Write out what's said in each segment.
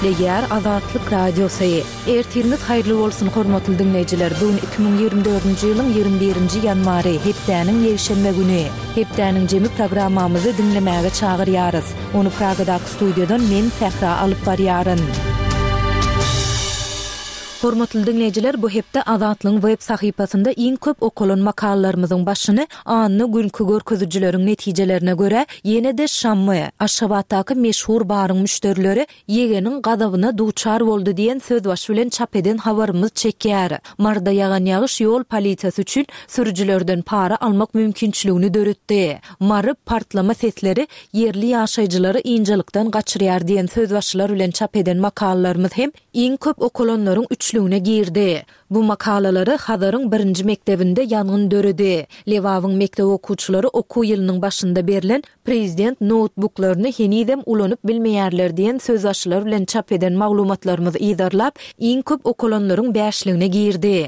Leger Azatlyk Radiosu. Ertiriniz hayırlı bolsun hormatly dinleyijiler. Bugün 2024-nji ýylyň 21-nji ýanwary, hepdäniň ýerşenme güni. Hepdäniň jemi programmamyzy dinlemäge çagyrýarys. Onu Pragadaky studiýadan men Fähra alyp barýaryn. Hormatly dinleyijiler, bu hepde Azatlyň web sahypasynda iň köp okulan makallalarymyzyň başyny anny günkü görkezijileriň netijelerine göre ýene-de Şammy, Aşgabatdaky meşhur baryň müşterileri ýegeniň gadabyna duçar boldy diýen söz baş bilen çap eden habarymyz çekýär. Marda ýagan ýagyş ýol polisiýasy üçin sürüjilerden para almak mümkinçiligini döretdi. Mary partlama sesleri yerli ýaşaýjylary injelikden gaçyrýar diýen söz başlar bilen çap eden makallalarymyz hem iň köp okulanlaryň üçlüğüne girdi. Bu makalaları Hazaryň 1-nji mektebinde ýangyn döredi. Lewawyň mektep okuwçylary oku ýylynyň başynda berilen prezident notebooklaryny henidem ulanyp bilmeýärler diýen söz başlar bilen çap eden maglumatlarymyzy ýydarlap, iň köp okulanlaryň 5-ligine girdi.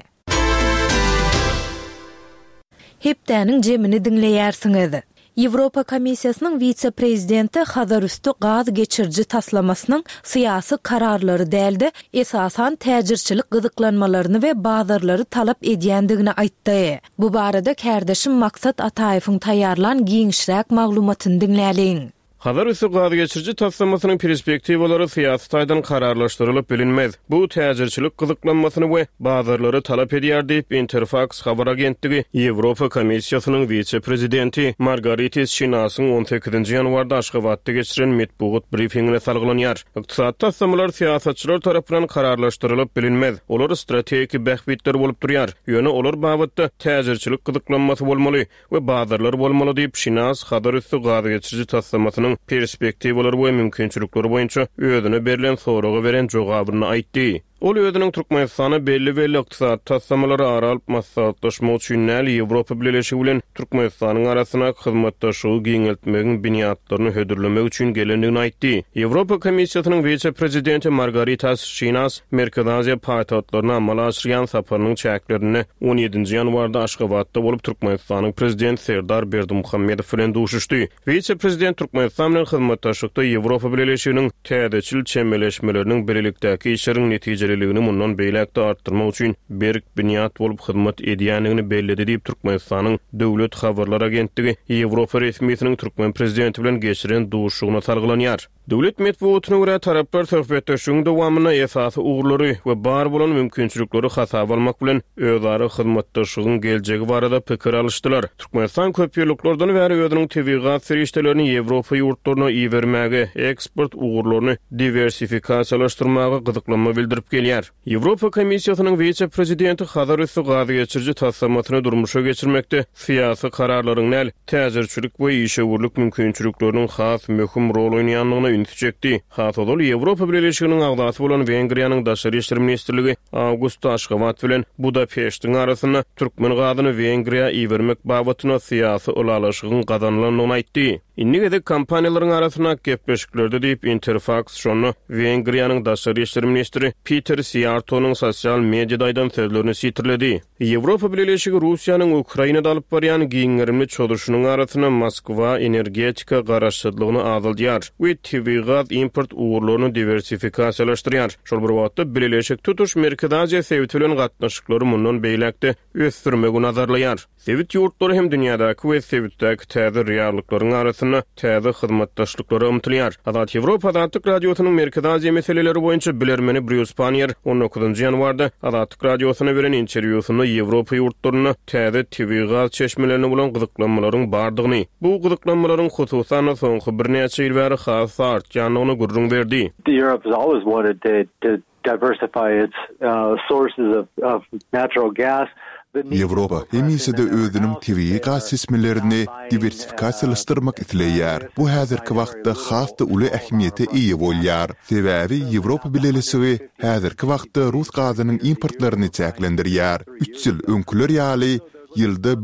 Hepdäniň jemini dinleýärsiňiz. Ýewropa Komissiýasynyň vice-prezidenti Hazar üstü gaz geçirji taslamasynyň syýasy kararlary däldi, esasan täjirçilik gyzyklanmalaryny we bazarlary talap edýändigini aýtdy. Bu barada kärdeşim Maksat Ataýewiň taýýarlan giňişräk maglumatyny dinläliň. Hazar üstü gaz geçirji taslamasynyň perspektiwalary syýasy taýdan kararlaşdyrylyp bilinmez. Bu täjirçilik gyzyklanmasyny we bazarlary talap edýär diýip Interfax habar agentligi Ýewropa Komissiýasynyň vice-prezidenti Margaritis Şinasyň 18-nji ýanwarda Aşgabatda geçiren metbuat briefingine salgylanyar. Ykdysat taslamalar syýasatçylar tarapyndan kararlaşdyrylyp bilinmez. Olar strategik bähbitler bolup durýar. Ýöne olar babatda täjirçilik gyzyklanmasy bolmaly we bazarlar bolmaly diýip Şinas Hazar üstü gaz geçirji taslamasynyň perspektiwalary we mümkinçilikleri boýunça özüne berilen soraga beren jogabyny aýtdy. Ol özüniň Türkmenistana belli ykdysat tassamalary aralyp maslahatlaşmak üçin Ýewropa Birleşigi bilen Türkmenistanyň arasyna hyzmatdaşlygy giňeltmegiň biniatlaryny hödürlemek üçin gelendigini aýtdy. Ýewropa Komissiýasynyň vice-prezidenti Margaritas Şinas Merkez Aziýa paýtagtlaryna amal aşyrýan saparynyň çäklerini 17-nji ýanwarda Aşgabatda bolup Türkmenistanyň prezidenti Serdar Berdimuhammedow bilen duşuşdy. Vice-prezident Türkmenistan bilen hyzmatdaşlykda Ýewropa Birleşiginiň täzeçil çemberleşmeleriniň birlikdäki işleriň netijeleri mundan beýlekde artdyrmak üçin berk biniat bolup hyzmat edýändigini bellidi diýip Türkmenistanyň döwlet habarlar agentligi Ýewropa resmiýetiniň Türkmen prezidenti bilen geçiren duşugyna salgylanyar. Döwlet medeniýetine görä taraplar söhbetleşigiň dowamyna esasy ugrulary we bar bolan mümkinçilikleri hasap almak bilen özara hyzmatdaşlygyň geljegi barada pikir alışdylar. Türkmenistan köp ýyllardan bäri özüniň tebigat serişdelerini Ýewropa ýurtlaryna iýermäge, eksport ugrularyny diversifikasiýalaşdyrmaga gyzyklanma bildirip gelýär. Ýewropa Komissiýasynyň vice-prezidenti Hazar üstü gaz geçirji taslamasyny durmuşa geçirmekde syýasy kararlaryň näl täzirçilik we işegurluk mümkinçilikleriniň has möhüm rol oýnaýanlygyny ünitjekdi. Hatodol Ýewropa Birleşiginiň agdasy bolan Wengriýanyň daşary işler ministrligi August Aşgabat bilen Budapeştiň arasyna türkmen gazyny Wengriýa iýermek babatyna syýasy ulalaşygyň gazanylanyny aýtdy. Innigede kampaniýalaryň arasyna gepleşiklerde diýip Interfax şonu Wengriýanyň daşary işler ministri Peter Siartonyň sosial mediada aýdan sözlerini sitirledi. Ýewropa Birleşigi Russiýanyň Ukrainada alyp barýan giňerimli çodurşunyň arasyna Moskwa energetika garaşdyrlygyny azaldýar we tebigat import ugrularyny diversifikasiýalaşdyrýar. Şol bir wagtda Birleşik tutuş Merkez Aziýa sewit bilen gatnaşyklary mundan beýlekde ösdürmegi nazarlaýar. Sewit ýurtlary hem dünýädäki we sewitdäki täze reallyklaryň arasyna täze hyzmatdaşlyklary umtylýar. Azat Ýewropa Azatlyk Radiosynyň Merkez Aziýa meselelери boýunça bilermeni Bruce Panier 19-njy ýanwarda Azatlyk Radiosyna beren interwýusyny Ýewropa ýurtlaryna täze tebigat çeşmelerini bolan gyzyklanmalaryň bardygyny, bu gyzyklanmalaryň hususan soňky bir neçe ýyl bäri has artýanyny gurrun berdi. Europe has always wanted to diversify its sources of natural gas. Ýewropa hemisede özüniň tebii gaz sesmelerini diversifikasiýalaşdyrmak isleýär. Bu häzirki wagtda hasda uly ähmiýete ýa bolýar. Sebäbi Ýewropa Birleşigi häzirki wagtda Rus gazynyň importlaryny çäklendirýär. 3 ýyl öňküler ýaly ýylda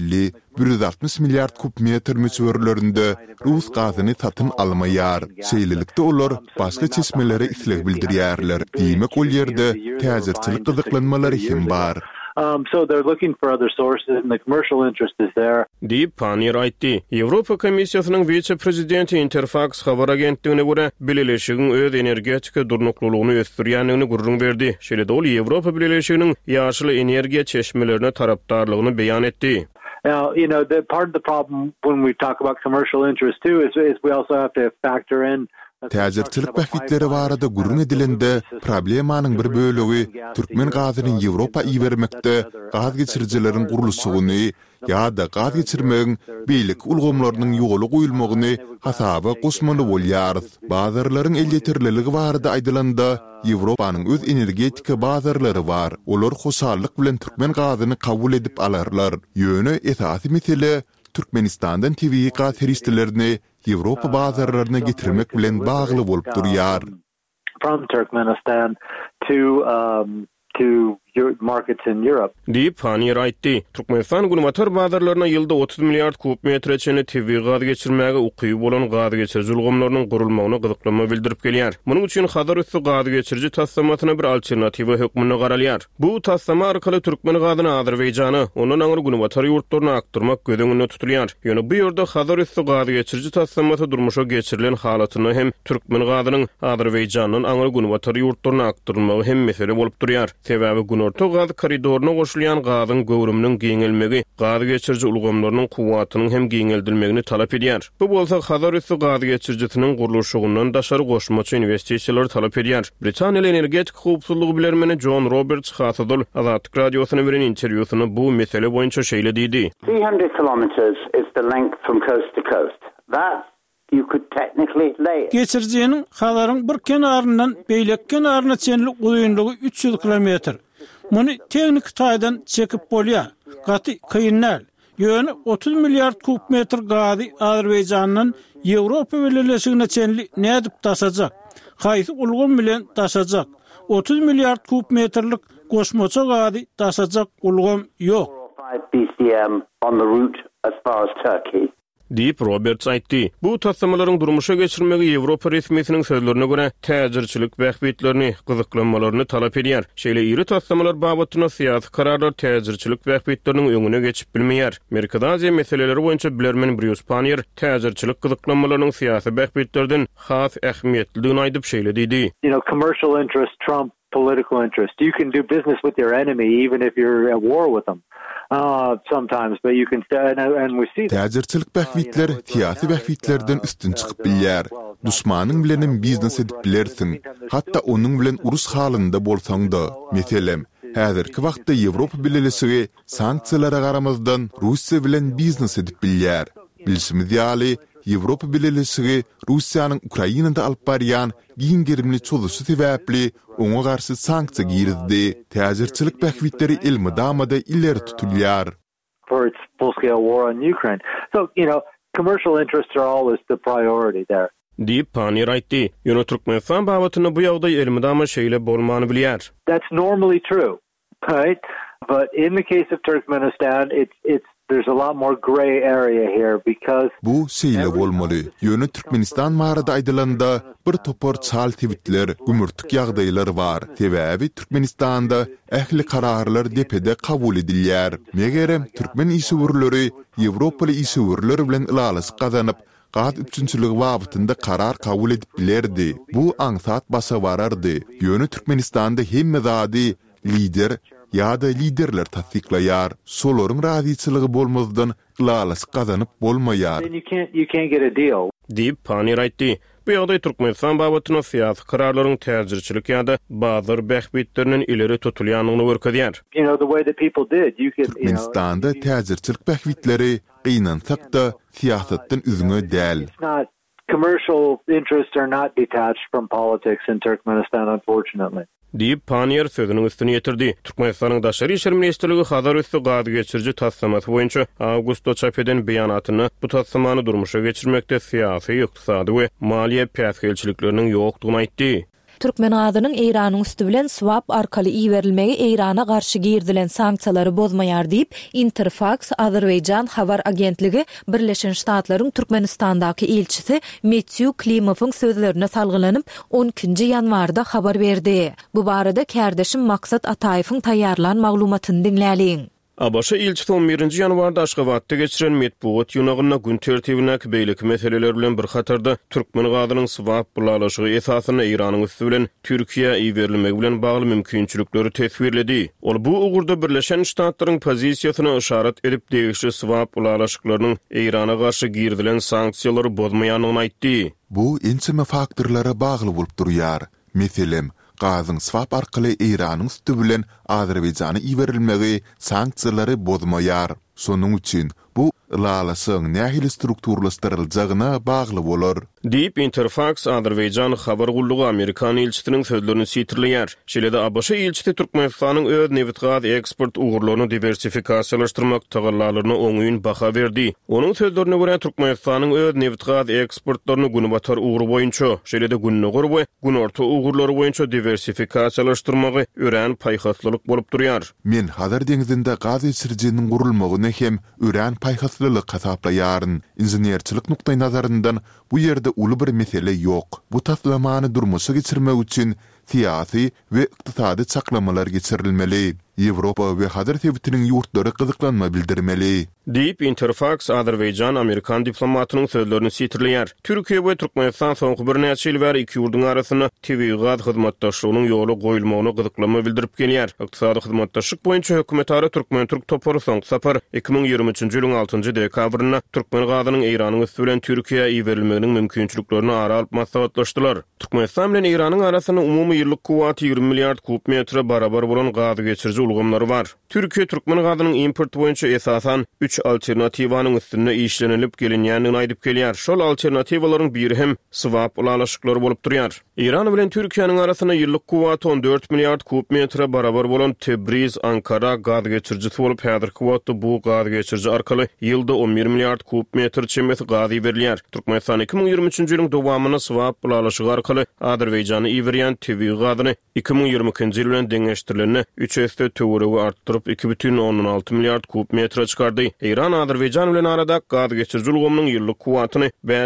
150-160 milliard kubmetr müçwerlerinde Rus gazyny satyn almaýar. Şeýlelikde olar başga çeşmelere isleg bildirýärler. Diýmek ol ýerde täzirçilik gyzyklanmalary hem bar. So they're looking for other sources, and the commercial interest is there. Deyip Panir aýtdy. Ýewropa Komissiýasynyň vice-prezidenti Interfax habar agentligine görä, Birleşigiň öz energetika durnuklulygyny ösdürýändigini gurrun berdi. Şeýle-de ol Ýewropa Birleşiginiň ýaşyl energiýa çeşmelerine tarapdarlygyny beýan etdi. Now, the part of the problem when we talk about commercial interest too is we also have to factor in Täzirçilik bahsitleri barada gurrun edilende problemanyň bir bölegi Türkmen gazynyň Ýewropa iýermekde gaz geçirjileriň gurulşygyny ýa-da gaz geçirmegiň beýlik ulgamlarynyň ýoly goýulmagyny hasaba gosmaly bolýar. Bazarlaryň elýetirliligi barada aýdylanda Ýewropanyň öz energetika bazarlary bar. Olar hoşallyk bilen Türkmen gazyny kabul edip alarlar. Ýöne esasy mesele Türkmenistandan TV gaz teristlerini Ýewropa bazarlaryna getirmek bilen bagly bolup durýar. From Turkmenistan to markets in Europe. Deyip Panir aýtdy. Türkmenistan gunumatar bazarlaryna ýylda 30 milliard kub metre çeni TV gaz geçirmäge ukyý bolan gaz geçirji ulgamlarynyň gurulmagyna gyzyklanma bildirip gelýär. Munyň üçin Hazar üstü gaz geçirji tassamatyna bir alternatiwa hökmüne garalýar. Bu tassama arkaly Türkmen gazyny Azerbaýjany, onuň aňyr gunumatar ýurtlaryna aktarmak gödüňinde tutulýar. Ýöne bu ýerde Hazar üstü gaz geçirji tassamaty durmuşa geçirilen halatyny hem Türkmen gazynyň Azerbaýjanyň aňyr gunumatar ýurtlaryna aktarmagy hem mesele bolup durýar. Sebäbi orta gaz koridoruna goşulýan gazyň göwrüminiň giňelmegi, gaz geçirji ulgamlarynyň kuwatynyň hem giňeldilmegini talap edýär. Bu bolsa Hazar üstü gaz geçirjisiniň gurulşygyndan daşary goşmaçy investisiýalar talap edýär. Britaniýa energetik howpsuzlygy bilermeni John Roberts Hasadol Azatlyk radiosyna beren interwýusyny bu mesele boýunça şeýle diýdi. 300 kilometers is the length from coast to coast. That you could technically lay. Geçirjiniň Hazaryň bir kenaryndan beýlek kenaryna çenli goýunlygy 300 kilometr. Muny teknik taýdan çekip bolýar. Gaty kynal. Ýöne 30 milliard kub metr gazy Azerbaýjanyň Ýewropa Birleşigine çenli nädip taşajak? Haýsy ulgam bilen taşajak? 30 milliard kub metrlik goşmaça gazy taşajak ulgam ýok. 5 BCM on the route as far as Turkey. Deyip Roberts aýtdy. Bu tassamalaryň durmuşa geçirmegi Ýewropa resmiýetiniň sözlerine görä täzirçilik bähbitlerini, gyzyklanmalaryny talap edýär. Şeýle iri tassamalar babatyna syýasy kararlar täzirçilik bähbitleriniň öňüne geçip bilmeýär. Merkezi Aziýa meseleleri boýunça bilermen Bruce Panir täzirçilik gyzyklanmalarynyň syýasy bähbitlerden has ähmiýetliligini aýdyp şeýle diýdi. Commercial interest trump political interest. You can do business with your enemy even if you're at war with them. Sometimes, but you can and we see Täzirçilik bähbitler syýasy bähbitlerden üstün çykyp bilýär. Duşmanyň bilenem biznes edip bilersiň. Hatda onuň bilen urus halynda bolsaň-da. Meselem, häzirki wagtda Ýewropa Birleşigi sanksiýalara garamazdan Russiýa bilen biznes edip bilýär. Bilşimiz ýaly Ýewropa Birleşigi Russiýanyň Ukrainada alyp barýan giňgerimli çoluşy sebäpli oňa garşy sanksiýa girdi. Täzirçilik bähbitleri ilmi-damada illeri tutulýar. For its full-scale war on Ukraine. So, commercial interests are always the priority there. Deyip Panir aýtdy. Ýöne Türkmenistan babatyna bu ýagdaý ilmi-dama şeýle bolmany bilýär. That's normally true, right? But in the case of Turkmenistan, there's a lot more gray area here because bu şeýle bolmaly. Ýöne Türkmenistan barada aýdylanda bir topar çal tewitler, gümürtük ýagdaýlar bar. Sebäbi Türkmenistanda ähli kararlar depede kabul edilýär. Megerem Türkmen işgörleri Ýewropaly işgörler bilen ilalyş gazanyp gaz üçinçiligi wagtynda karar kabul edip bilerdi. Bu aňsat basa barardy. Ýöne Türkmenistanda hemme zady lider ýa-da liderler tasdiklaýar. Solaryň razyçylygy bolmazdan ilalyş gazanyp bolmaýar. You can't get a deal. Deyip Panir aýtdy. Bu ýagdaý Türkmenistan babatyna syýasy kararlaryň täzirçilik ýa-da bazar bähbitleriniň ileri tutulýanyny görkezýär. The way that people did, Türkmenistanda täzirçilik bähbitleri gynansak da syýasatdan üzüňe däl. Commercial interests are not detached from politics in Turkmenistan, unfortunately. Deyip Panir sözüniň üstüne ýetirdi. Türkmenistanyň daşary işler ministrligi Hazar üstü gaz geçirji tassamaty boýunça awgustda çap eden beýanatyny bu tassamany durmuşa geçirmekde syýasy, ykdysady we maliýe päsgelçilikleriniň ýokdugyny aýtdy. Türkmen gadynyň Iranyň üstü bilen swap arkaly iýerilmegi Irana garşy girdilen sanksiýalary bozmaýar diýip Interfax Azerbaýjan habar agentligi Birleşen Ştatlaryň Türkmenistandaky elçisi Metju Klimowyň sözlerine salgylanyp 12-nji ýanwarda habar berdi. Bu barada kärdeşim Maksat Ataýewiň taýýarlan maglumatyny dinläliň. Abaşa ilçisi 11-nji ýanwarda Aşgabatda geçiren metbuat ýunagyna gün tertibine beýleki meseleler bilen bir hatarda Türkmen gadynyň swap bulalaşygy esasyny Iranyň üstü bilen Türkiýe iýerilmegi bilen bagly mümkinçilikleri tesvirledi. Ol bu ugurda Birleşen Ştatlaryň pozisiýasyna işaret edip degişli swap bulalaşyklarynyň Irana garşy girdilen sanksiýalary bozmaýanyny aýtdy. Bu ensime faktorlara bagly bolup durýar. Meselem, gazyň swap arkaly Iranyň üstü bilen Azerbaýjana iýerilmegi sanksiýalary bozmaýar. Şonuň üçin bu ýalasyň nähili strukturlaşdyryljagyna bagly bolar. Deep Interfax Azerbaýjan habar gullugy Amerikan elçisiniň sözlerini sitirleýär. Şeýle-de Abaşa elçisi Türkmenistanyň öz neft gaz eksport ugurlaryny diversifikasiýalaşdyrmak tagallalaryna oňuýun baha berdi. Onuň sözlerine görä Türkmenistanyň öz neft gaz eksportlaryny günbatar ugur boýunça, şeýle-de günnäger we günorta ugurlary boýunça diversifikasiýalaşdyrmagy ören paýhaslylyk bolup durýar. Men Hazar deňizinde gaz içirjiniň gurulmagyny hem ören paýhaslylyk hasaplaýaryn. Inženerçilik nukdaý nazaryndan bu ýerde uly bir mesele ýok. Bu taslamany durmuşa geçirmek üçin siýasy we ykdysady çaklamalar geçirilmeli. Ýewropa we Hazar sebitiniň ýurtlary gyzyklanma bildirmeli. Deep Interfax Azerbaýjan Amerikan diplomatynyň sözlerini sitirleýär. Türkiýe we Türkmenistan soňky bir näçe ýyl bäri iki ýurduň arasyna TV gaz hyzmatdaşlygynyň ýoly goýulmagyny gyzyklama bildirip gelýär. Ykdysady hyzmatdaşlyk boýunça hökümetary Türkmen-Türk topory soňky sapar 2023-nji ýylyň 6-njy dekabryna Türkmen gadynyň Iranyň üstü bilen Türkiýe iýerilmeginiň mümkinçiliklerini ara alyp maslahatlaşdylar. Türkmenistan bilen Iranyň arasyna umumy ýyllyk kuwaty 20 milliard kub metre barabar bolan gaz geçirji ulgamlary bar. Türkiýe Türkmen gadynyň import boýunça esasan 3 alternatiwanyň üstünde işlenilip gelinýänini aýdyp gelýär. Şol alternatiwalaryň biri hem swap bulalaşyklary bolup durýar. Iran bilen Türkiýanyň arasyna ýyllyk kuwaty 14 milliard kub metre barabar bolan Tebriz, Ankara gaz geçirjisi bolup häzirki wagtda bu gaz geçirji arkaly ýylda 11 milliard kub metre çemeti gaz berýär. Türkmenistan 2023-nji ýylyň dowamyna swap bulalaşygy arkaly Azerbaýjany iýerýän TV gazyny 2022-nji ýyl bilen deňeşdirilende 3 töweregi artdyryp 2,16 milliard kub metre çykardy. Iran Azerbaýjan bilen arada gaz geçirji ulgamynyň ýyllyk kuwatyny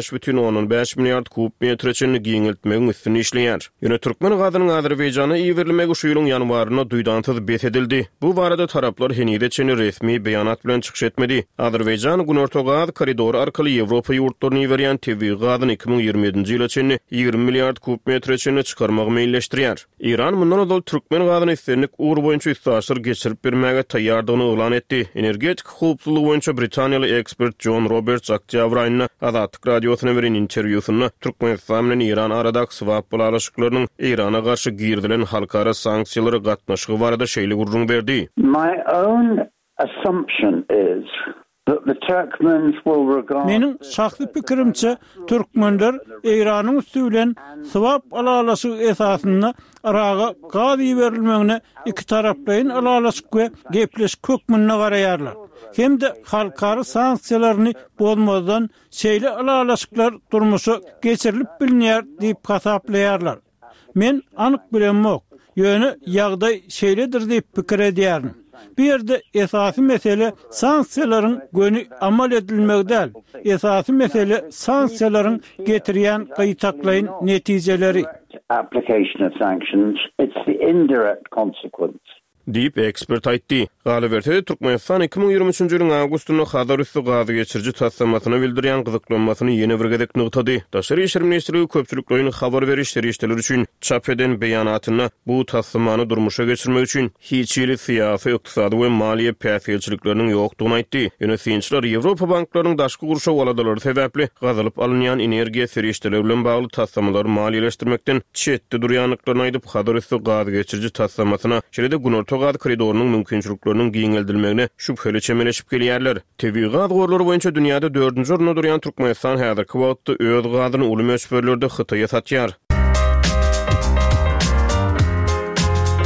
5,15 milliard kub metreçe giňeltmegi üstüne işleýär. Ýöne Türkmen gadynyň Azerbaýjana iýerilmegi şu ýylyň ýanwaryna duýdantyz besedildi. Bu barada taraplar henide çeni resmi beýanat bilen çykyş etmedi. Azerbaýjan Günorta gaz koridoru arkaly Ýewropa ýurtlaryny iýerýän TV gazyny 2027-nji ýyla çenli 20 milliard kub metreçe çykarmagy meýilleşdirýär. Iran mundan öňe Türkmen gazyny islenlik ugur boýunça üstaşyr geçirip bermäge taýýardygyny oglan etdi. Energetik howpsuzlyk boýunça Britaniýaly ekspert John Roberts Oktyabr aýyna Azatlyk radiosyna beren interwýusynda Türkmenistan bilen Iran aradaky swap bulalaşyklarynyň Irana garşy girdilen halkara sanksiýalary gatnaşygy barada şeýle gurrun berdi. My own assumption is that the Turkmens will regard... Menin şahsy pikirimçe Türkmenler Iranyň üstü bilen swap alalaşygy esasyna araga gaz berilmegine iki taraplaryň alalaşyk we gepleşik hökmüne garaýarlar. Hem de halkary sanksiýalaryny bozmadan şeýle alalaşyklar durmuşa geçirilip bilinýär diýip hasaplaýarlar. Men anyk bilenmok, ýöne ýagdaý şeýledir diýip pikir edýärin. Bir yerde esasy mesele sanksiýalaryň göni amal edilmegi däl. Esasy mesele sanksiýalaryň getirýän gyýtaklaryň netijeleri. Application of sanctions, it's the indirect consequence. Deep expert aýtdy. Galiberte Türkmenistan 2023-nji ýylyň awgustunda Hazar üstü gaz geçirji taslamasyny bildirýän gyzyklanmasyny ýene bir gedek nugtady. Daşary işler ministrligi köpçüliklerine habar berişleri işler üçin çap eden beýanatyna bu taslamany durmuşa geçirmek üçin hiç ýyly syýasy, ykdysady we maliýe päsgelçilikleriniň ýokdugyny aýtdy. Ýönetimçiler Ýewropa banklarynyň daşky guruşa waladalary sebäpli gazalyp alynýan energiýa serişdeleri bilen bagly taslamlary maliýeleşdirmekden çetde durýanlyklaryny aýdyp Hazar üstü gaz geçirji taslamasyna şeýle-de Günorta gaz koridorunyň mümkinçilikleri giňeldirilmegine şüpheli çemeleşip gelýärler. TV gaz gorlary boýunça dünýäde 4-nji orunda durýan Türkmenistan häzirki wagtda öz gazyny uly möçberlerde Hytaýa satýar.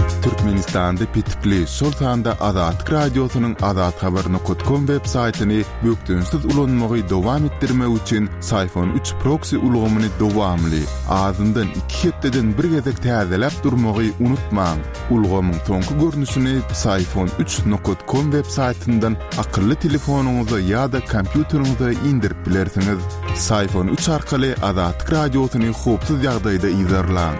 Türkmenistan'da Pitikli Sultan'da Azatlyk Radiosu'nun azathaber.com web saytini büktünsiz ulanmagy dowam etdirmek üçin Sayfon 3 proxy ulgamyny dowamly azyndan 2 hepdeden bir gezek täzelep durmagy unutmaň. Ulgamyň soňky görnüşini sayfon3.com web saytyndan akylly telefonuňyza ýa-da kompýuteriňize indirip bilersiňiz. Sayfon 3 arkaly Azatlyk Radiosuny hopsuz ýagdaýda izlerläň.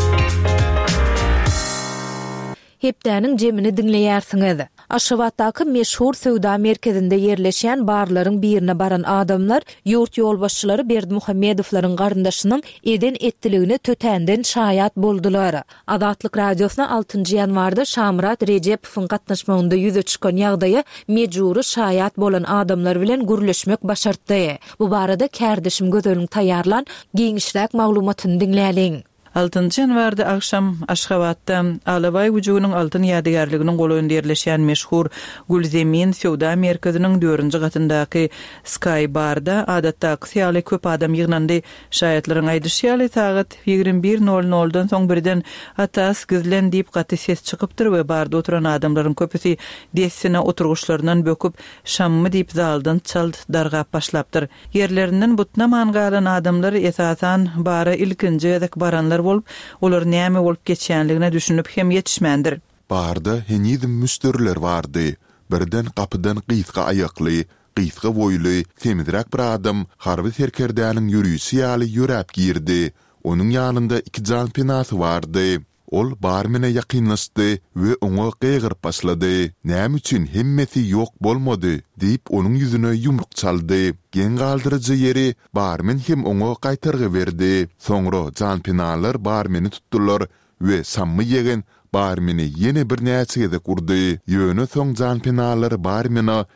Hepdäniň jemini dinleýärsiňiz. Aşgabatdaky meşhur söwda merkezinde yerleşen barlaryň birine baran adamlar ýurt ýolbaşçylary Berdimuhammedowlaryň garyndaşynyň eden etdiligini tötänden şaýat boldular. Azatlyk Radiosyna 6 ýanwarda Şamrat Rejepowyň gatnaşmagynda ýüze çykan ýagdaýy mejburi şaýat bolan adamlar bilen gürleşmek başartdy. Bu barada kärdeşim Gözelň taýýarlan giňişräk maglumatyny dinläliň. 6 ýanwarda akşam Aşgabatda Alabay Wujugynyň altyn ýadygarlyginiň golaýynda ýerleşýän meşhur Gulzemin Söwda merkeziniň 4-nji gatyndaky Sky Barda adatdaky ýaly köp adam ýygnandy. Şaýatlaryň aýdýşýaly sagat 21:00-dan soň birden atas gizlen diýip gaty ses çykypdyr we barda oturan adamlaryň köpüsi desine oturguşlaryndan böküp şammy diýip zaldan çald dargap başlapdyr. Ýerlerinden butna mangalan adamlar esasan bara ilkinji ýa-da baranlar bolup, olar näme bolup geçýänligine düşünüp hem ýetişmändir. Barda henizm müşteriler bardy. Birden kapıdan qyska ayakly, qyska boýly, temizrak bir adam harby serkerdäniň ýürüýüşi ýaly ýörep girdi. Onuň ýanynda 2 jan penasy bardy. Ol barmene ýakynlaşdy we oňa gygyryp başlady. Näme üçin hemmesi ýok bolmady diýip onuň ýüzüne ýumruk çaldy. Gen galdyrjy ýeri barmen hem oňa gaýtargy berdi. Soňra jan penalar barmeni tutdular we sammy ýegen barmeni ýene bir näçe kurdy. Ýöne soň jan penalar barmena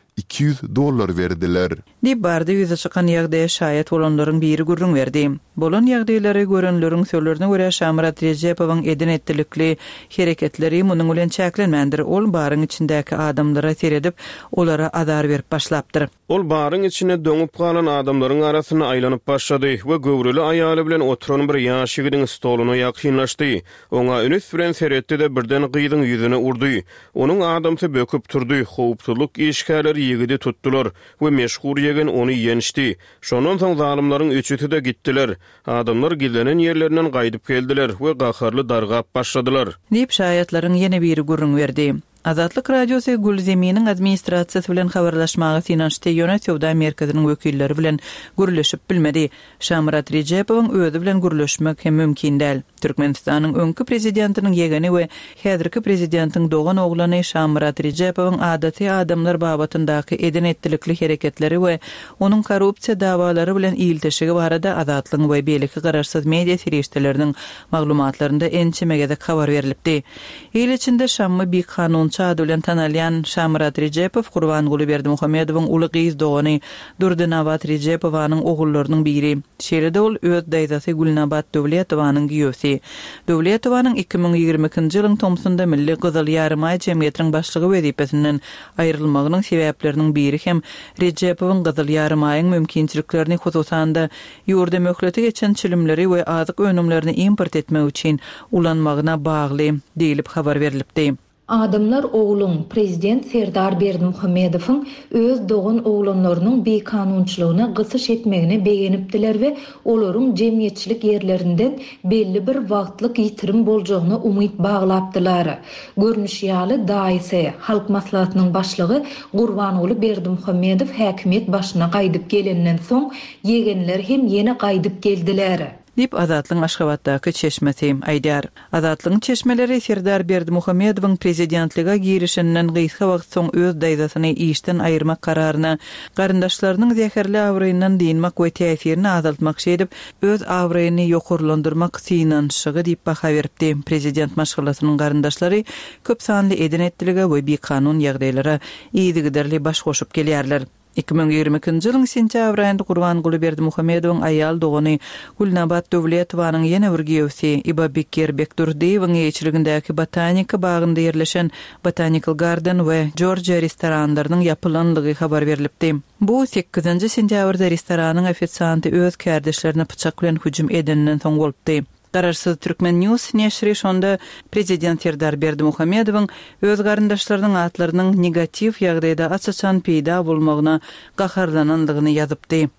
$200 verdiler. Dip barda ýüze çykan ýagdaýa şaýat bolanlaryň biri gürrüň berdi. Bolan ýagdaýlary görenleriň söýlerine görä Şamrat Rejepowyň eden etdilikli hereketleri munyň bilen çäklenmändir. Ol baryň içindäki adamlara seredip, olara azar berip başlapdyr. Ol baryň içine döňüp galan adamlaryň arasyna aýlanyp başlady we göwreli aýaly bilen oturan bir ýaş ýigidiň stoluny ýakynlaşdy. Oňa üns bilen seretdi-de birden gyýdyň ýüzüne urdy. Onuň adamsy böküp turdy. Howpsuzlyk işgärleri ýigidi tutdular we meşhur ýegen ony ýenişdi. Şondan soň zalimlaryň üçüsi de gitdiler. Adamlar gizlenen ýerlerinden gaýdyp geldiler we gaharly dargap başladylar. Dip şaýatlaryň ýene biri gürrüň berdi. Azatlyk Radiosu Gulzeminiň administrasiýasy bilen habarlaşmagy finanşdy ýöne Söwda merkeziniň wekilleri bilen gürleşip bilmedi. Şamrat Rejepowyň özü bilen gürleşmek hem mümkin däl. Türkmenistanyň öňkü prezidentiniň ýegeni we häzirki prezidentiň dogan oglany Şamrat Rejepowyň adaty adamlar babatyndaky eden etdilikli hereketleri we onuň korrupsiýa dawalary bilen iltişigi barada azatlyk we beýleki gararsyz media serişdeleriniň maglumatlarynda ençemegede habar berilipdi. Ýyl içinde Şammy bir kanun çadı bilen tanalyan Şamrat Rejepow Gurbanguly Berdimuhammedowyň uly gyz dogany Durdynabat Rejepowanyň ogullarynyň biri. Şeýle ol öz daýdasy Gulnabat Döwletowanyň giýösi. Döwletowanyň 2022-nji ýylyň Tomsunda Milli Gyzyl Ýarymay Jemgyýetiniň başlygy wezipesinden aýrylmagynyň sebäpleriniň biri hem Rejepowyň Gyzyl Ýarymaýyň mümkinçiliklerini hususanda ýurda möhleti geçen çilimleri we azyk önümlerini import etmek üçin ulanmagyna bagly diýilip habar berilipdi. Adamlar oğlun prezident Serdar Berdimuhammedowyň öz dogan oğlanlarynyň bekanunçylygyna gysyş etmegine beýenipdiler we olaryň jemgyýetçilik ýerlerinden belli bir wagtlyk ýitirim boljagyna umyt baglapdylar. Görnüşýaly daýysy halk maslahatynyň başlygy Gurbanguly Berdimuhammedow häkimet başyna gaýdyp gelenden soň ýegenler hem ýene gaýdyp geldiler. Dip Azatlyň Aşgabatdaky çeşmesi aýdýar. Azatlyň çeşmeleri Serdar Berdimuhammedowyň prezidentlige girişinden gyska wagt soň öz daýdasyny işden aýyrmak kararyna garyndaşlarynyň zäherli awryndan diýmek we täsirini azaltmak şeýdip öz awryny ýokurlandyrmak synanşygy diýip baha beripdi. Prezident maşgalatynyň garyndaşlary köp sanly eden etdiligi we bir kanun ýagdaýlara ýygyderli baş goşup gelýärler. 2022-nji ýylyň sentýabr aýynda Gurbanguly Berdimuhammedowyň aýal dogany Gulnabat Döwletowanyň ýene bir giýösi Ibabekir Bekdurdiýewiň ýeçiligindäki botanika bagynda ýerleşen Botanical Garden we Georgia restoranlarynyň ýapylanlygy habar berilipdi. Bu 8-nji sentýabrda restoranyň ofitsianty öz kärdeşlerine pyçak bilen hüjüm edenden soň bolupdy. Gararsız Türkmen News neşri şonda Prezident Serdar Berdimuhammedowyň öz garyndaşlarynyň atlarynyň negativ ýagdaýda açaçan peýda bolmagyna gaharlanandygyny ýazypdy.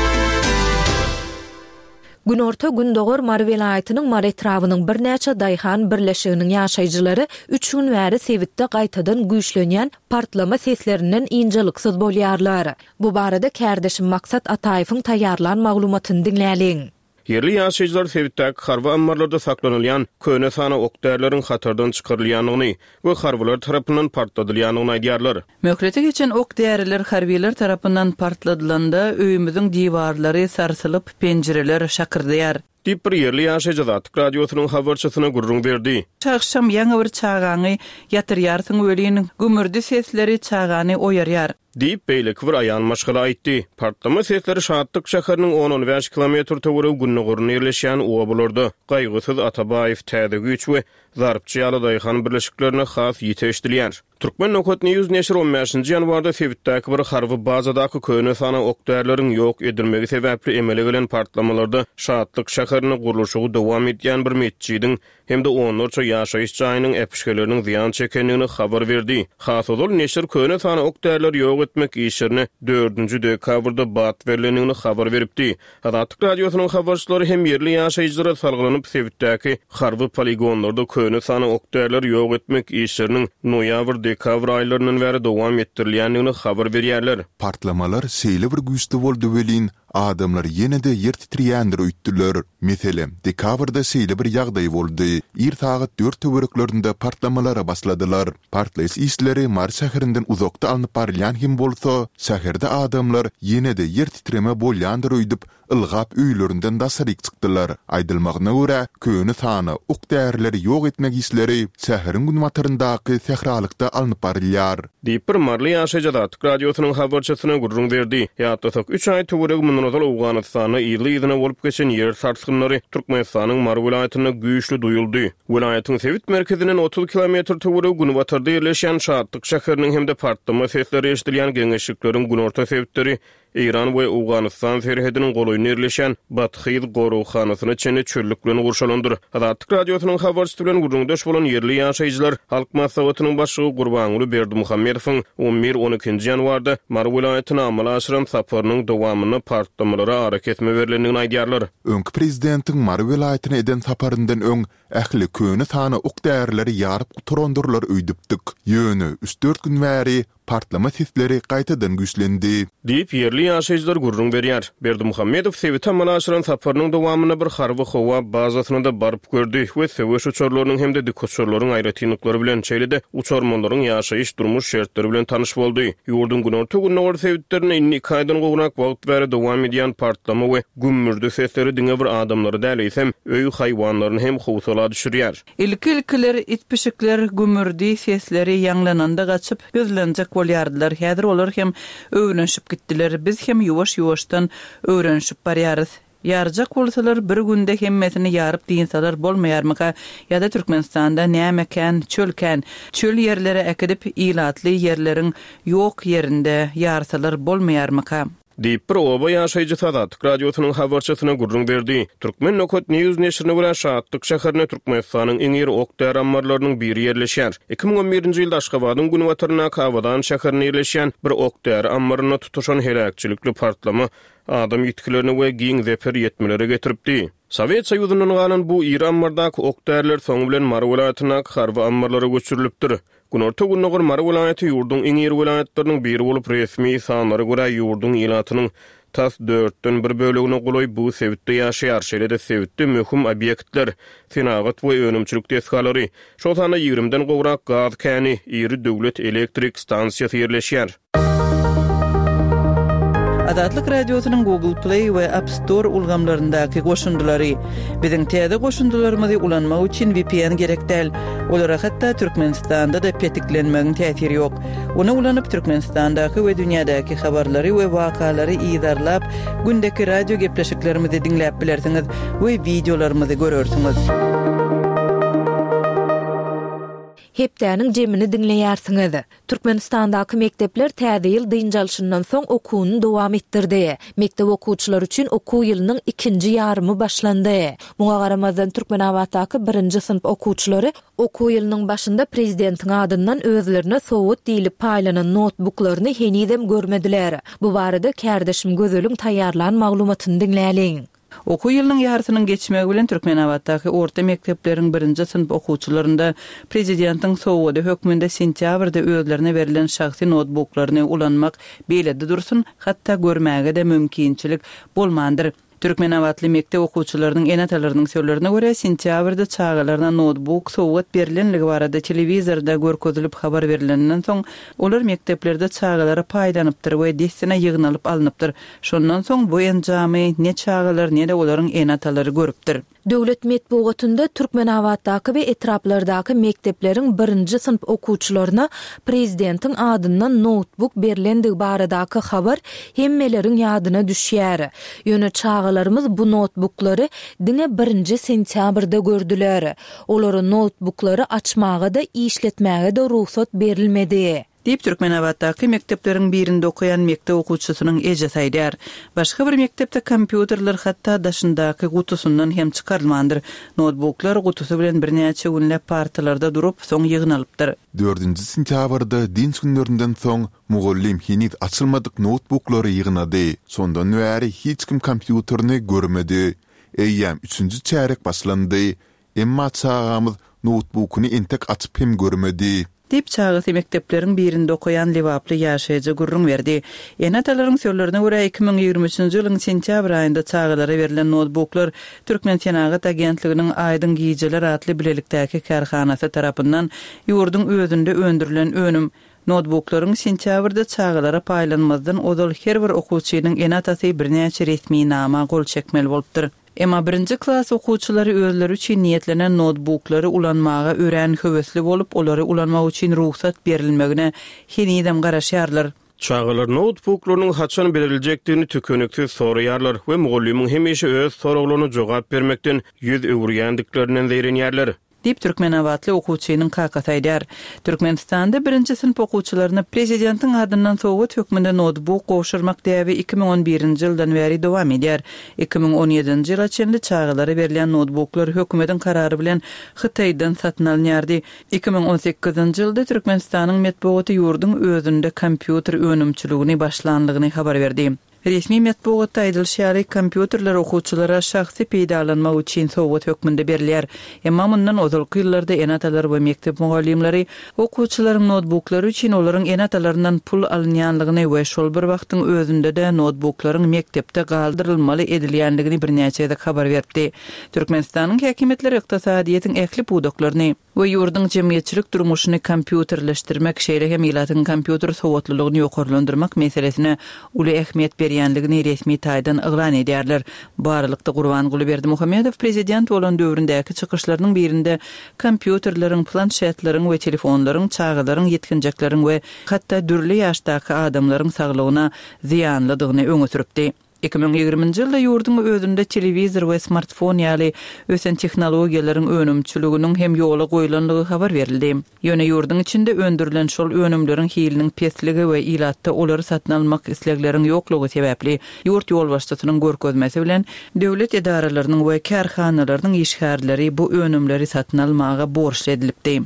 Günorta Gündogor Mar welaýatynyň Mar etrawynyň bir näçe daýhan birleşiginiň ýaşaýjylary 3 gün bäri Sewitde gaýtadan güýçlenýän partlama seslerinden injeliksyz bolýarlar. Bu barada kärdeşim Maksat Ataýewiň taýýarlan maglumatyny dinläliň. Yerli ýaşaýjylar Sewitdäki harby ambarlarda saklanylýan köne sana okdärleriň hatardan çykarylýanyny we harbylar tarapyndan partladylýanyny aýdýarlar. Möhürete geçen okdärler harbiler tarapyndan partladylanda öýümüziň diwarlary sarsylyp penjireler şakyrdyar. Dip bir yerli ýaşaýjy Azatlyk radiosynyň habarçysyna gurrun berdi. Çağşam ýaňy bir çağany ýatyrýarsyň weliniň gümürdi sesleri çağany oýarýar. Dip beýleki bir aýan maşgala aýtdy. Partlama sesleri Şahatlyk şäheriniň 10-15 kilometr töwere Günnogorun ýerleşýän owalarda Gaýgysyz Atabaýew täze güýç we Zarpçy ýaly daýhan birleşiklerine has ýeteşdirýär. Türkmen Nokot News neşri 15-nji ýanwarda Sewitdäki bir harby bazadaky köne sana okdärleriň ýok edilmegi sebäpli emele gelen partlamalarda Şahatlyk şäheriniň gurulşy dowam etýän bir mescidiň hem de onlarça ýaşaýyş jaýynyň epişkeleriniň ziýan çekendigini habar berdi. Hasodol neşir köne sana okdärler ýok etmek işlerini 4-nji dekabrda bat berilenini habar beripdi. Azatlyk radiosynyň habarçylary hem yerli ýaşaýjylara salgylanyp Sewitdäki harby poligonlarda köne sana okdärler ýok etmek işleriniň noýabr dekabr aýlarynyň bäri dowam etdirilýändigini habar berýärler. Partlamalar seýle bir güýçli boldy welin adamlar ýene-de yer titrýändir öýtdiler. Meselem, dekabrda seýle bir ýagdaý boldy. Saat 4 töwereklerinde partlamalara basladylar. Partlaýyş isleri Mar şäherinden uzakda alınıp barylýan hem bolsa, şäherde adamlar ýene-de yer titreme bolýandyr öýdüp, ılgap öýlerinden da saryk çykdylar. Aýdylmagyna görä, köne sana okdärleri ýok etmek isleri şäheriň günwataryndaky sehralykda alınıp barylýar. Diýip bir marly ýaşaýjy Azatlyk radiosynyň habarçysyna gurrun berdi. Ýa-da 3 aý töwerek munuzal Awganystana ýylygyna bolup geçen yer sarsgynlary Türkmenistanyň Mar welaýatyna güýçli duýuldy. Welaýatyň Sewit merkezinden 30 kilometr töwerek günwatarda ýerleşýän Şahatlyk şäheriniň hem de partlama sesleri eşdilýän geňeşlikleriň günorta Sewitleri İran we Awganystan serhediniň golaýyna ýerleşýän Bathyz gorowhanasyna çene çöllük bilen gurşalandyr. Azatlyk radiosynyň habarçysy bilen gurrundaş bolan yerli ýaşaýjylar Halk maslahatynyň başlygy Gurbanuly Berdimuhammedowyň 11-12-nji ýanwarda Mar welaýatyna amala aşyran saparynyň dowamyny partlamalara ara ketme berilendigini aýdýarlar. Öňkü prezidentiň Mar welaýatyna eden saparyndan öň ähli köne sana okdärleri ýaryp turandyrlar öýdüpdik. Ýöne 3-4 gün bäri partlama sesleri gaýtadan güýçlendi. Diýip yerli ýaşaýjylar gurrun berýär. Berdimuhammedow Sewit amala aşyran saparynyň dowamyny bir harby howa bazasyna da baryp gördi we Sewit uçarlarynyň hem de dikoçarlaryň aýratynlyklary bilen çeýlede uçarmanlaryň ýaşaýyş durmuş şertleri bilen tanyş boldy. Ýurdun günorta Günnogor Sewitlerine kaýdan gowrak wagt bäri dowam edýän partlama we gümürdi sesleri diňe bir adamlary däleýsem öýü haýwanlaryny hem howsala düşürýär. İlkiler itpişikler gümürdi sesleri ýanglananda gaçyp gözlenjek bolýardylar. Häzir olar hem öwrenşip gitdiler. Biz hem ýuwaş-ýuwaşdan öwrenşip barýarys. Ýarjak bolsalar bir günde hemmesini ýaryp diýinsalar bolmaýarmyka ýa-da Türkmenistanda nämekan, çölken, çöl ýerlere ekidip ilatly ýerleriň ýok ýerinde ýarsalar bolmaýarmyka. Diýip bir oba ýaşaýjy Azatlyk radiosynyň habarçysyna gurrun berdi. Türkmen Nokot News neşrine bilen Şahatlyk şäherine Türkmenistanyň iň ýeri okdär ambarlarynyň biri ýerleşýär. 2011-nji ýylda Aşgabatyň günwatyryna Kawadan şäherine ýerleşýän bir okdär ambaryna tutuşan helakçylikli partlama adam ýetkilerini we giň zeper ýetmelere getiripdi. Sowet Soýuzynyň galan bu ýeri ambardaky okdärler soňu bilen Mar welaýatyna harby ambarlara göçürilipdir. Günorta Günnogor Mar welaýaty ýurdun iň ýeri welaýatlarynyň biri bolup resmi sanlara görä ýurdun ýylatynyň tas 4-den bir bölegine goloý bu Sewitde ýaşaýar. Şeýle-de Sewitde möhüm obýektler, senagat we önümçilik tesgalary, şol sana 20-den gowrak gaz käni, ýeri döwlet elektrik stansiýasy ýerleşýär. Azatlyk radiosynyň Google Play we App Store ulgamlaryndaky goşundulary. Biziň täze goşundularymyzy ulanmak üçin VPN gerek däl. Olara hatda Türkmenistanda da petiklenmegiň täsiri ýok. Onu ulanyp Türkmenistandaky we dünýädäki habarlary we wakalary ýydarlap, gündäki radio gepleşiklerimizi dinläp bilersiňiz we videolarymyzy görersiňiz. hepdäniň jemini dinleýärsiňiz. Türkmenistandaky mektepler täze ýyl dynjalşyndan soň okuwyny dowam etdirdi. Mektep okuwçylary üçin okuw ýylynyň ikinji ýarymy başlandy. Muňa garamazdan Türkmenawatdaky 1-nji synp okuwçylary okuw ýylynyň başynda prezidentiň adyndan özlerine sowut diýilip paýlanan notebooklaryny henidem görmediler. Bu barada kärdeşim Gözelüň taýýarlan maglumatyny dinläliň. Okuw ýylynyň ýartynyň geçmegi bilen Türkmenawatdaky orta mektepleriň 1-nji synp okuwçylarynda prezidentiň sowudy hökmünde sentýabrda özlerine berilen şahsy notebooklaryny ulanmak beýlede dursun, hatda görmäge de mümkinçilik bolmandyr. Türkmenawatly mektep okuwçylarynyň enatalarynyň söýlerine görä, sentýabrda çağalarına notebook sowgat berilenligi barada telewizorda görkezilip habar berilenden soň olar mekteplerde çağalara paýdanypdyr we destine ýygnalyp alınıpdyr. Şondan soň bu enjamy ne çağalar ne de olaryň enatalary görüpdir. Döwlet medeniýetinde Türkmenawatdaky we etraplardaky mektepleriň 1-nji synp okuwçylaryna prezidentiň adyndan notebook berilendigi baradaky habar hemmeleriň ýadyna düşýär. Ýöne çağalarymyz bu notebooklary diňe 1-nji sentýabrda gördüler. Olary notebooklary açmaga da işletmäge de ruhsat berilmedi. Diýip Türkmenawatdaky mekteplerin birinde okuyan mektep okuwçysynyň eje saýdar. Başga bir mektepde kompýuterler hatda daşyndaky gutusundan hem çykarylmandyr. Notebooklar gutusy bilen birnäçe günläp partalarda durup soň ýygnalypdyr. 4-nji sentýabrda dins günlerinden soň mugallim henüz açylmadyk notebooklary ýygnady. Sondan bäri hiç kim kompýuterini görmedi. Eýýäm 3-nji çärek başlandy. Emma çağamyz notebookunu entek açyp hem görmedi. Dip çağıtı mekteplerin birinde okuyan Livaplı ýaşaýjy gurrun berdi. Enatalaryň söýlerine görä 2023-nji ýylyň sentýabr aýynda çağalara berilen notebooklar Türkmen Senagat agentliginiň Aýdyn Gijeler adly bilelikdäki karhanasy tarapyndan ýurdun özünde öndürilen önüm notebooklaryň sentýabrda çağalara paýlanmazdan odal her bir okuwçynyň enatasy birnäçe resmi nama gol çekmeli bolupdyr. Emma 1-nji klass okuwçylary özleri üçin niýetlenen notebooklary ulanmaga ören höwesli bolup, olary ulanmak üçin ruhsat berilmegine henidem garaşýarlar. Çağalar notebooklarynyň haçan beriljekdigini tükönüksiz soraýarlar we mugallimyň hemişe öz soraglaryna jogap bermekden ýüz öwürýändiklerinden zeýrenýärler. Dip Türkmenawatly okuwçynyň kakasaýdar. Türkmenistanda 1-nji synp okuwçylaryna prezidentiň adyndan sowgat hökmünde notebook gowşurmak däbi 2011-nji ýyldan beri dowam edýär. 2017-nji ýyla çenli çağalara berilen notebooklar hökümetiň karary bilen Hytaýdan satyn alınýardy. 2018-nji ýylda Türkmenistanyň medeniýeti ýurdun özünde kompýuter önümçiligini başlandygyny habar berdi. Resmi medeniýetde aýdylýar, kompýuterler okuwçylara şahsy peýdalanmak üçin sowgat hökmünde berilýär. Emma mundan ozalky ýyllarda enatalar we mektep mugallimleri okuwçylaryň notebooklary üçin olaryň enatalaryndan pul alynýanlygyny we şol bir wagtyň özünde de notebooklaryň mektepde galdyrylmaly edilýändigini birnäçe habar berdi. Türkmenistanyň häkimetleri ykdysadyýetin ähli budaklaryny we ýurdun jemgyýetçilik durmuşyny kompýuterleşdirmek şeýle hem ýylatyň kompýuter sowatlylygyny ýokarlandyrmak meselesine uly ähmiýet berýändigini resmi taýdan yglan edýärler. Barlykda Gurban Gulyberdi Muhammedow prezident bolan döwründäki çykyşlarynyň birinde kompýuterleriň, planşetleriň we telefonlaryň çağalaryň ýetkinjekleriň we hatda dürli ýaşdaky adamlaryň saglygyna ziýanlydygyny öňe süripdi. 2020-nji ýylda ýurdun özünde telewizor we smartfon ýaly ösen tehnologiýalaryň önümçiliginiň hem ýola goýulanlygy habar berildi. Ýöne ýurdun içinde öndürilen şol önümleriň hiliniň pesligi we ilatda olary satyn almak islekleriň ýoklugy sebäpli ýurt ýol başçysynyň görkezmesi bilen döwlet edaralarynyň we karhanalarynyň işgärleri bu önümleri satyn almaga borçly edilipdi.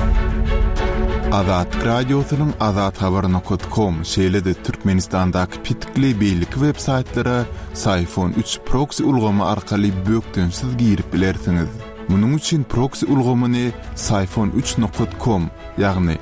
Azat radyosynyň azathabar.com şeýlede Türkmenistandaky pitikli beýlik web saytlara Sayfon 3 proxy ulgamy arkaly bökdönsiz girip bilersiňiz. Munyň üçin proxy ulgamyny sayfon3.com ýagny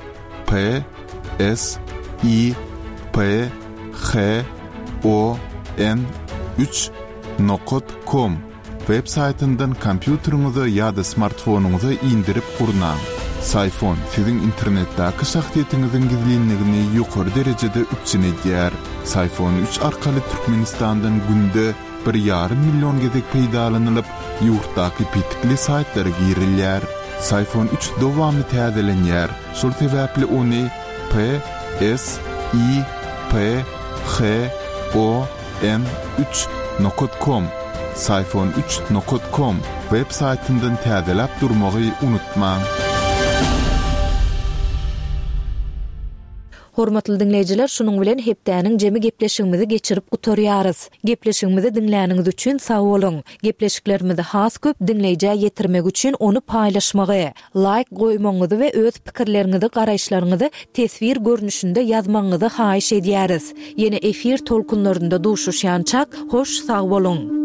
PSYPHON3.com web saytyndan kompýuteriňize ýa-da smartfonuňyza indirip gurnaň. Sayfon sizin internetdäki şahsiýetiňiziň gizlinligini ýokary derejede üçin edýär. Sayfon 3 arkaly Türkmenistandan günde 1,5 milyon gezek peýdalanylyp, ýurtdaky pitikli saytlara girilýär. Sayfon 3 dowamly täzelenýär. Şol sebäpli ony PSYPHON3.com sayfon3.com web saytyndan täzelep durmagy unutmaň. Hormatly dinleyijiler, şunuň bilen hepdäniň jemi gepleşigimizi geçirip gutarýarys. Gepleşigimizi dinläniňiz üçin sag bolun. Gepleşiklerimizi has köp dinleýijä ýetirmek üçin onu paýlaşmagy, like goýmaňyzy we öz pikirleriňizi, garaýşlaryňyzy tesvir görnüşinde ýazmaňyzy haýyş edýäris. Ýene efir tolkunlarynda duşuşýançak, hoş sag bolun.